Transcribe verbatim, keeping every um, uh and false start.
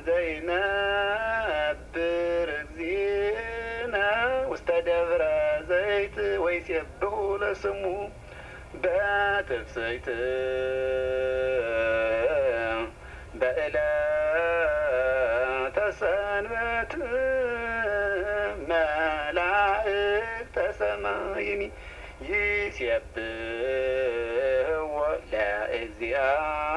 ዘይነብር እግዚእነ ውስተ ደብረ ዘይት ወይሴብሑ ለስሙ በትፍስሕት በዕለተ ሰንበት መላእክተ ሰማይኒ ይሴብሕዎ ለእግዚአብሔር